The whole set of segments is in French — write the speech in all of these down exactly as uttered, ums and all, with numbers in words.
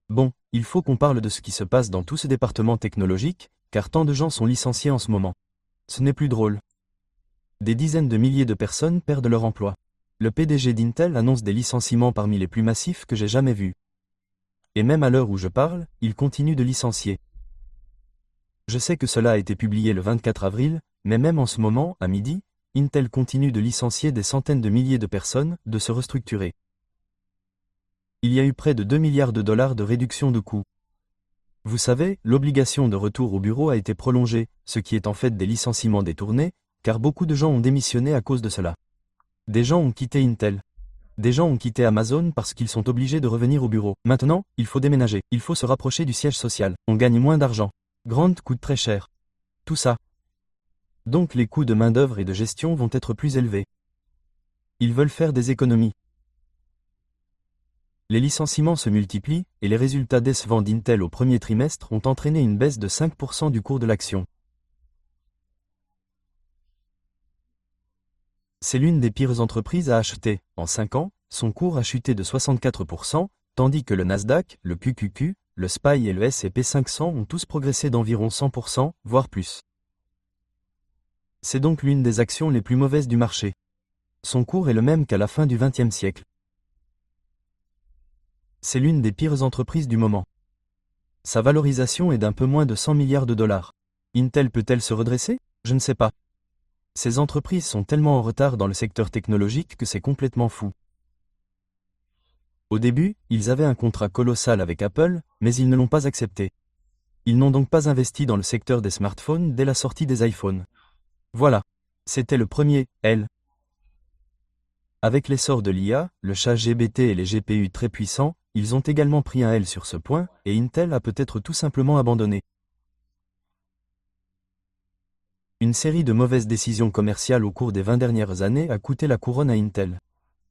Bon, il faut qu'on parle de ce qui se passe dans tout ce département technologique, car tant de gens sont licenciés en ce moment. Ce n'est plus drôle. Des dizaines de milliers de personnes perdent leur emploi. Le P D G d'Intel annonce des licenciements parmi les plus massifs que j'ai jamais vus. Et même à l'heure où je parle, il continue de licencier. Je sais que cela a été publié le vingt-quatre avril, mais même en ce moment, à midi, Intel continue de licencier des centaines de milliers de personnes, de se restructurer. Il y a eu près de deux milliards de dollars de réduction de coûts. Vous savez, l'obligation de retour au bureau a été prolongée, ce qui est en fait des licenciements détournés, car beaucoup de gens ont démissionné à cause de cela. Des gens ont quitté Intel. Des gens ont quitté Amazon parce qu'ils sont obligés de revenir au bureau. Maintenant, il faut déménager, il faut se rapprocher du siège social. On gagne moins d'argent. Grant coûte très cher. Tout ça. Donc les coûts de main-d'œuvre et de gestion vont être plus élevés. Ils veulent faire des économies. Les licenciements se multiplient, et les résultats décevants d'Intel au premier trimestre ont entraîné une baisse de cinq pour cent du cours de l'action. C'est l'une des pires entreprises à acheter. En cinq ans, son cours a chuté de soixante-quatre pour cent, tandis que le Nasdaq, le Q Q Q, le S P Y et le S et P cinq cents ont tous progressé d'environ cent pour cent, voire plus. C'est donc l'une des actions les plus mauvaises du marché. Son cours est le même qu'à la fin du vingtième siècle. C'est l'une des pires entreprises du moment. Sa valorisation est d'un peu moins de cent milliards de dollars. Intel peut-elle se redresser? Je ne sais pas. Ces entreprises sont tellement en retard dans le secteur technologique que c'est complètement fou. Au début, ils avaient un contrat colossal avec Apple, mais ils ne l'ont pas accepté. Ils n'ont donc pas investi dans le secteur des smartphones dès la sortie des iPhones. Voilà. C'était le premier L. Avec l'essor de l'I A, le chat G B T et les G P U très puissants, ils ont également pris un L sur ce point, et Intel a peut-être tout simplement abandonné. Une série de mauvaises décisions commerciales au cours des vingt dernières années a coûté la couronne à Intel.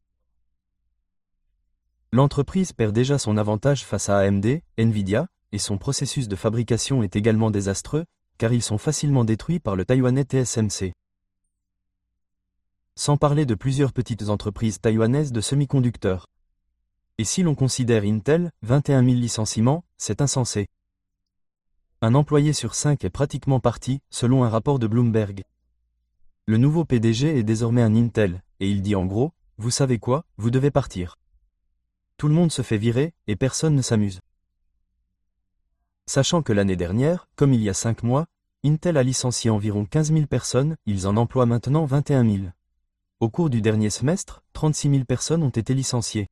L'entreprise perd déjà son avantage face à A M D, Nvidia, et son processus de fabrication est également désastreux, car ils sont facilement détruits par le taïwanais T S M C. Sans parler de plusieurs petites entreprises taïwanaises de semi-conducteurs. Et si l'on considère Intel, vingt et un mille licenciements, c'est insensé. Un employé sur cinq est pratiquement parti, selon un rapport de Bloomberg. Le nouveau P D G est désormais un Intel, et il dit en gros, vous savez quoi, vous devez partir. Tout le monde se fait virer, et personne ne s'amuse. Sachant que l'année dernière, comme il y a cinq mois, Intel a licencié environ quinze mille personnes, ils en emploient maintenant vingt et un mille. Au cours du dernier semestre, trente-six mille personnes ont été licenciées.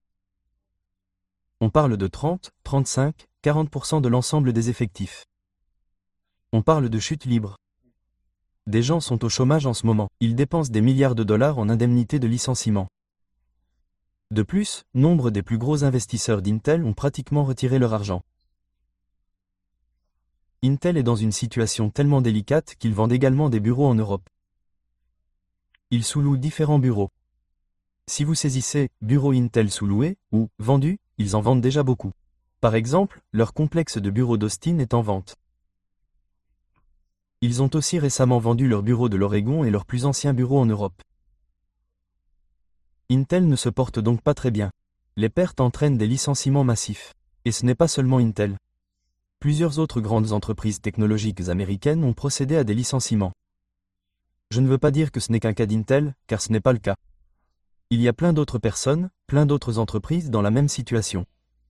On parle de trente, trente-cinq, quarante pour cent de l'ensemble des effectifs. On parle de chute libre. Des gens sont au chômage en ce moment, ils dépensent des milliards de dollars en indemnités de licenciement. De plus, nombre des plus gros investisseurs d'Intel ont pratiquement retiré leur argent. Intel est dans une situation tellement délicate qu'ils vendent également des bureaux en Europe. Ils sous-louent différents bureaux. Si vous saisissez « bureau Intel sous-loué » ou « vendu », ils en vendent déjà beaucoup. Par exemple, leur complexe de bureaux d'Austin est en vente. Ils ont aussi récemment vendu leur bureau de l'Oregon et leur plus ancien bureau en Europe. Intel ne se porte donc pas très bien. Les pertes entraînent des licenciements massifs. Et ce n'est pas seulement Intel. Plusieurs autres grandes entreprises technologiques américaines ont procédé à des licenciements. Je ne veux pas dire que ce n'est qu'un cas d'Intel, car ce n'est pas le cas. Il y a plein d'autres personnes, plein d'autres entreprises dans la même situation.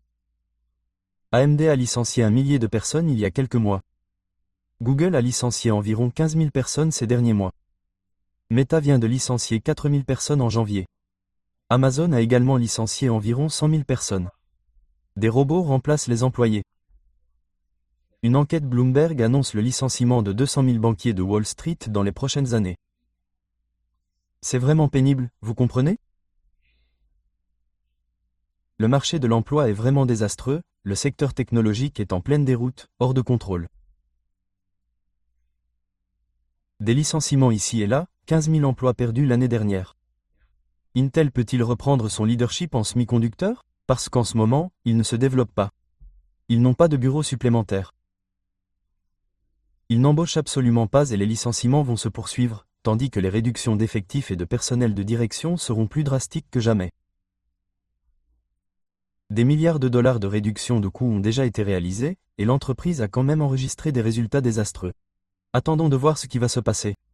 A M D a licencié un millier de personnes il y a quelques mois. Google a licencié environ quinze mille personnes ces derniers mois. Meta vient de licencier quatre mille personnes en janvier. Amazon a également licencié environ cent mille personnes. Des robots remplacent les employés. Une enquête Bloomberg annonce le licenciement de deux cent mille banquiers de Wall Street dans les prochaines années. C'est vraiment pénible, vous comprenez? Le marché de l'emploi est vraiment désastreux, le secteur technologique est en pleine déroute, hors de contrôle. Des licenciements ici et là, quinze mille emplois perdus l'année dernière. Intel peut-il reprendre son leadership en semi-conducteurs? Parce qu'en ce moment, il ne se développe pas. Ils n'ont pas de bureaux supplémentaires. Ils n'embauchent absolument pas et les licenciements vont se poursuivre, tandis que les réductions d'effectifs et de personnel de direction seront plus drastiques que jamais. Des milliards de dollars de réduction de coûts ont déjà été réalisés, et l'entreprise a quand même enregistré des résultats désastreux. Attendons de voir ce qui va se passer.